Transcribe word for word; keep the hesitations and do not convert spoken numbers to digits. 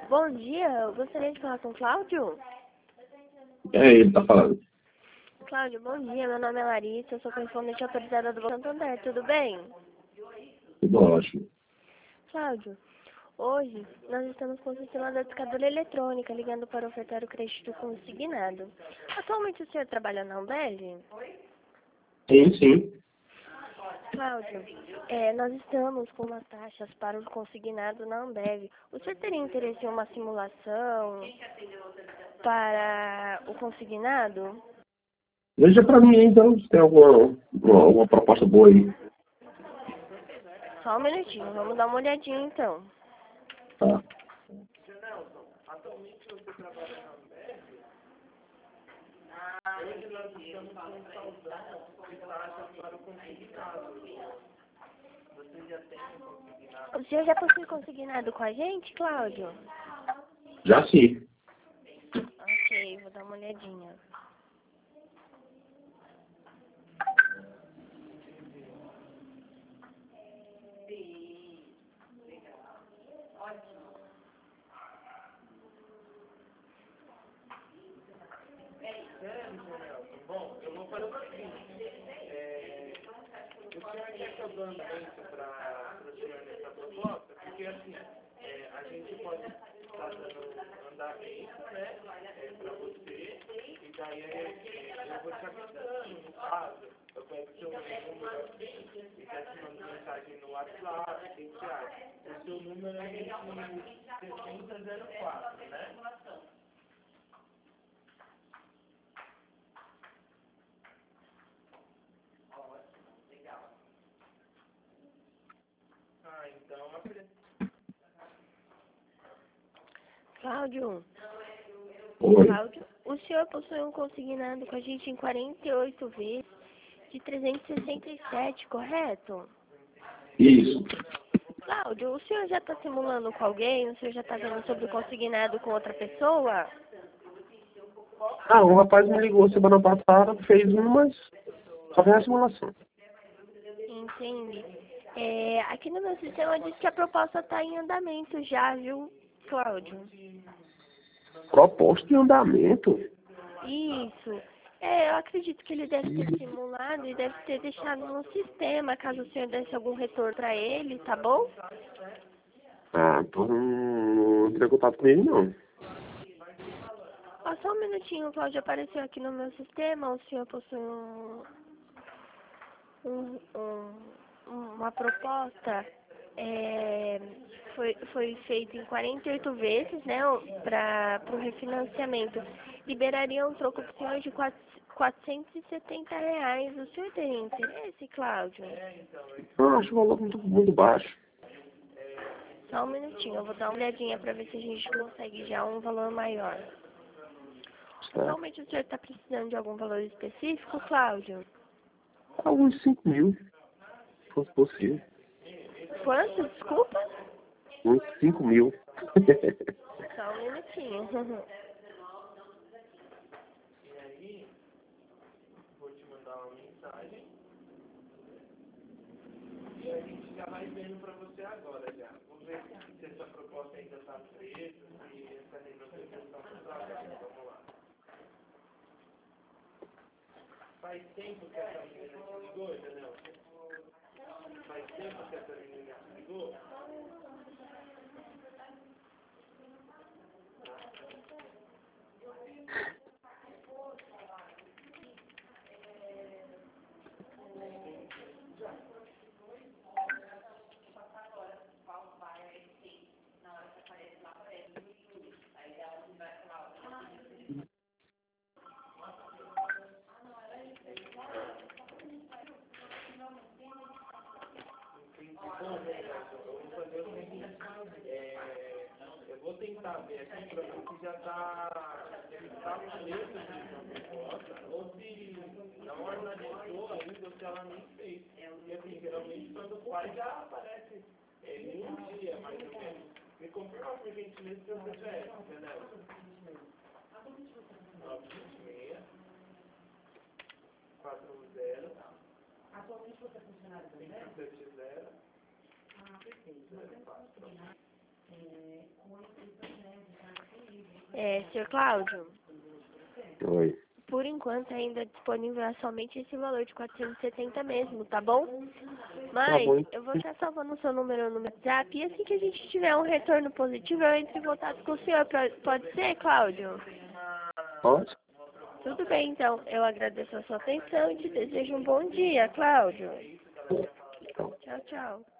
Bom dia, eu gostaria de falar com o Cláudio. É ele tá falando. Cláudio, bom dia, meu nome é Larissa, eu sou correspondente autorizada do Banco Santander, tudo bem? Tudo ótimo. Cláudio, hoje nós estamos com o sistema da discadora eletrônica ligando para ofertar o crédito consignado. Atualmente o senhor trabalha na Ambev? Sim, sim. Cláudio, é, nós estamos com umas taxas para o consignado na Ambev. O senhor teria interesse em uma simulação para o consignado? Veja pra mim então se tem alguma, uma, alguma proposta boa aí. Só um minutinho, vamos dar uma olhadinha então. Tá. O senhor já possui consignado com a gente, Cláudio? Já sim. Ok, vou dar uma olhadinha. Bom, eu vou fazer o seguinte. É, o senhor quer que eu dou andamento para o senhor nessa proposta? Porque assim, é, a gente pode estar dando andamento, né, é, para você, e daí é, eu vou te avisando, no caso, eu pego o seu número aqui e já te mando mensagem no WhatsApp, o que você acha? O seu número é sessenta zero quatro, né? Ah, então a Cláudio, Oi. Cláudio, o senhor possui um consignado com a gente em quarenta e oito vezes de trezentos e sessenta e sete, correto? Isso. Cláudio, o senhor já está simulando com alguém? O senhor já está vendo sobre o consignado com outra pessoa? Ah, o rapaz me ligou semana passada, fez um, mas só fez a simulação. Entende? É, aqui no meu sistema diz que a proposta está em andamento já, viu, Cláudio? Proposta em andamento? Isso. É, eu acredito que ele deve ter simulado e deve ter deixado no sistema, caso o senhor desse algum retorno para ele, tá bom? Ah, então não entrei contato com ele não. Ó, só um minutinho, Cláudio, apareceu aqui no meu sistema, o senhor possui um, um, um- uma proposta, é, foi, foi feita em quarenta e oito vezes, né, para o refinanciamento. Liberaria um troco para o senhor de quatrocentos e setenta reais. O senhor teria interesse, Cláudio? Eu acho o valor muito, muito baixo. Só um minutinho, eu vou dar uma olhadinha para ver se a gente consegue já um valor maior. Certo. Atualmente o senhor está precisando de algum valor específico, Cláudio? Alguns cinco mil, se fosse possível. Quanto? Desculpa? Uns cinco mil. Só um minutinho. E aí, vou te mandar uma mensagem. E a gente já vai vendo para você agora já. Vamos ver se essa proposta ainda está presa, se essa negociação está aberta. Vamos lá. Faz tempo que essa menina te ligou, Janel? Faz tempo que essa menina te ligou? Bom, vamos fazer o seguinte, é, eu vou tentar ver aqui para ver se já está tá preso de proposta, ou se não analisou ainda, ou se ela nem fez. E assim, geralmente quando faz já aparece é, em um dia, mais ou menos. Me confirma por gentileza se você é, entendeu? nove seis, quatro zero, Atualmente você é funcionário da cinco Ambev? sete zero, Ah, perfeito. zero quatro. É, senhor Cláudio, Oi. por enquanto ainda disponível é somente esse valor de quatrocentos e setenta mesmo, tá bom? Mas bom. eu vou estar salvando o seu número no WhatsApp e assim que a gente tiver um retorno positivo eu entro em contato com o senhor. Pra- Pode ser, Cláudio? Pode? Tudo bem, então. Eu agradeço a sua atenção e te desejo um bom dia, Cláudio. Então. Tchau, tchau.